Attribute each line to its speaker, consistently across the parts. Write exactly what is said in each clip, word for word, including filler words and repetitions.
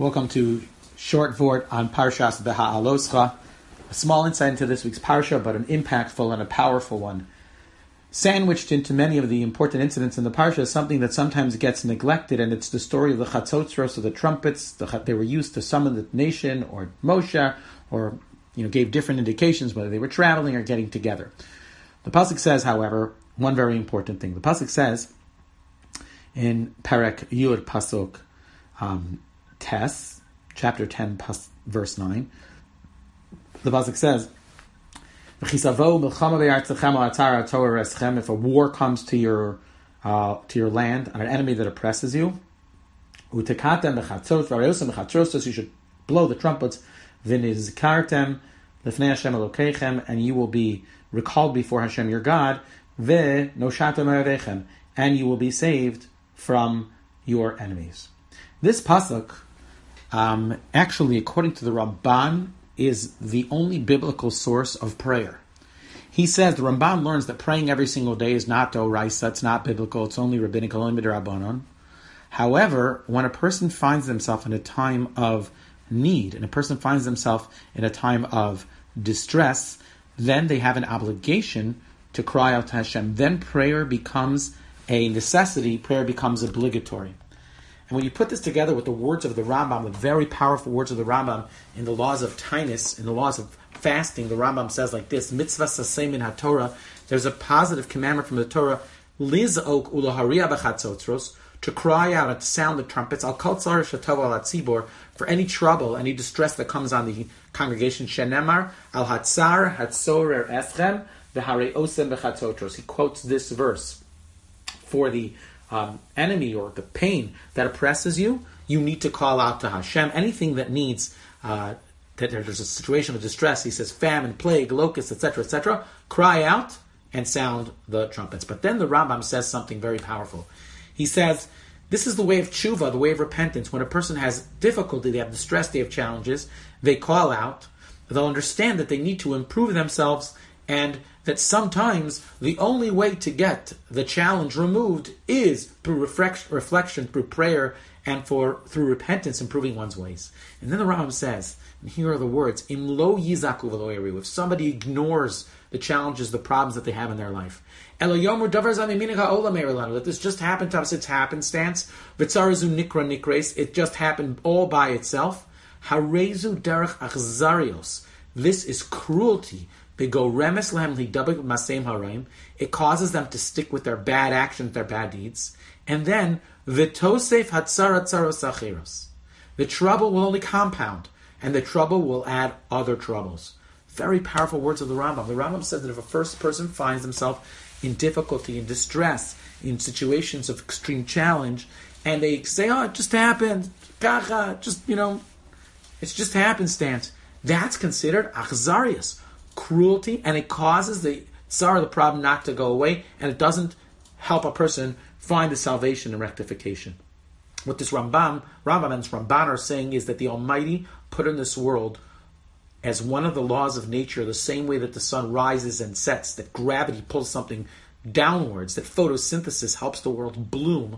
Speaker 1: Welcome to Short Vort on Parshas Beha'aloscha. A small insight into this week's Parsha, but an impactful and a powerful one. Sandwiched into many of the important incidents in the Parsha is something that sometimes gets neglected, and it's the story of the Chatzotzros, of the trumpets. The, they were used to summon the nation, or Moshe, or you know, gave different indications whether they were traveling or getting together. The Pasuk says, however, one very important thing. The Pasuk says in Perek Yud Pasuk um, Tes, chapter ten, pas, verse nine, the Pasuk says, if a war comes to your uh, to your land, an enemy that oppresses you, you should blow the trumpets, and you will be recalled before Hashem your God, and you will be saved from your enemies. This pasuk, um, actually, according to the Ramban, is the only biblical source of prayer. He says, the Ramban learns that praying every single day is not d'oraisa, it's not biblical, it's only rabbinical, only midrabanan. However, when a person finds himself in a time of need, and a person finds himself in a time of distress, then they have an obligation to cry out to Hashem. Then prayer becomes a necessity, prayer becomes obligatory. And when you put this together with the words of the Rambam, the very powerful words of the Rambam in the laws of Tainus, in the laws of fasting, the Rambam says like this, Mitzvah sasem in HaTorah, there's a positive commandment from the Torah, Liz'ok ulaharia b'chatzotzros, to cry out and to sound the trumpets, al kol tzar shetov al hatzibor, for any trouble, any distress that comes on the congregation, shenemar, al hatzar hatzorer eschem, v'harei osem b'chatzotzros. He quotes this verse for the Um, enemy or the pain that oppresses you. You need to call out to Hashem. Anything that needs, uh, that there's a situation of distress, he says famine, plague, locusts, et cetera, et cetera, cry out and sound the trumpets. But then the Rambam says something very powerful. He says, this is the way of tshuva, the way of repentance. When a person has difficulty, they have distress, they have challenges, they call out, they'll understand that they need to improve themselves, and that sometimes the only way to get the challenge removed is through reflection, through prayer, and for through repentance, improving one's ways. And then the Rambam says, and here are the words, Im lo yizaku v'lo yariu, if somebody ignores the challenges, the problems that they have in their life, Elo yomer davar zeh miminik ha'olam eir lanu, that this just happened to us, it's happenstance, v'tzarazu nikra nikres, it just happened all by itself, harezu derech achzarios, this is cruelty. They go remes lehem lidabek masem haraim. It causes them to stick with their bad actions, their bad deeds. And then v'tosef hatzara tzaros acheros. The trouble will only compound, and the trouble will add other troubles. Very powerful words of the Rambam. The Rambam says that if a first person finds himself in difficulty, in distress, in situations of extreme challenge, and they say, "Oh, it just happened, kacha, just you know, it's just happenstance," that's considered achzarius, cruelty, and it causes the tsar, the problem, not to go away, and it doesn't help a person find the salvation and rectification. What this Rambam, Rambam and this Ramban are saying is that the Almighty put in this world as one of the laws of nature, the same way that the sun rises and sets, that gravity pulls something downwards, that photosynthesis helps the world bloom.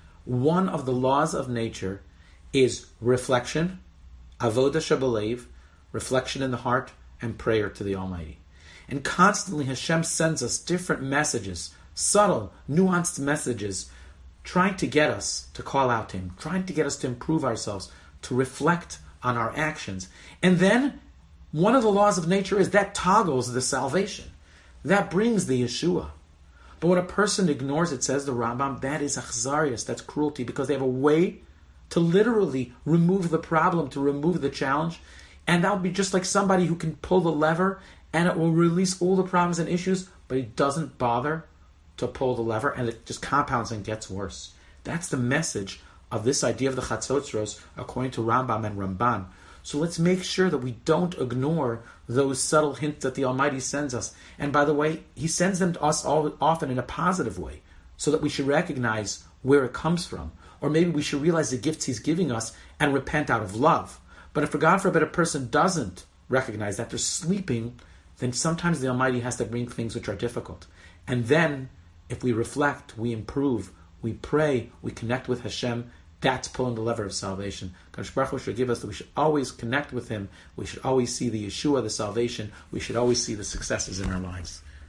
Speaker 1: One of the laws of nature is reflection, avodah shabalev, reflection in the heart, and prayer to the Almighty. And constantly Hashem sends us different messages, subtle, nuanced messages, trying to get us to call out to Him, trying to get us to improve ourselves, to reflect on our actions. And then, one of the laws of nature is that toggles the salvation. That brings the Yeshua. But when a person ignores it, says the Rambam, that is achzarius, that's cruelty, because they have a way to literally remove the problem, to remove the challenge. And that would be just like somebody who can pull the lever and it will release all the problems and issues, but he doesn't bother to pull the lever, and it just compounds and gets worse. That's the message of this idea of the Chatzotzros according to Rambam and Ramban. So let's make sure that we don't ignore those subtle hints that the Almighty sends us. And by the way, He sends them to us all, often in a positive way, so that we should recognize where it comes from. Or maybe we should realize the gifts He's giving us and repent out of love. But if, for God forbid, a person doesn't recognize that, they're sleeping, then sometimes the Almighty has to bring things which are difficult. And then, if we reflect, we improve, we pray, we connect with Hashem, That's pulling the lever of salvation. Kadosh Baruch Hu should give us that we should always connect with Him. We should always see the Yeshua, the salvation. We should always see the successes in our lives.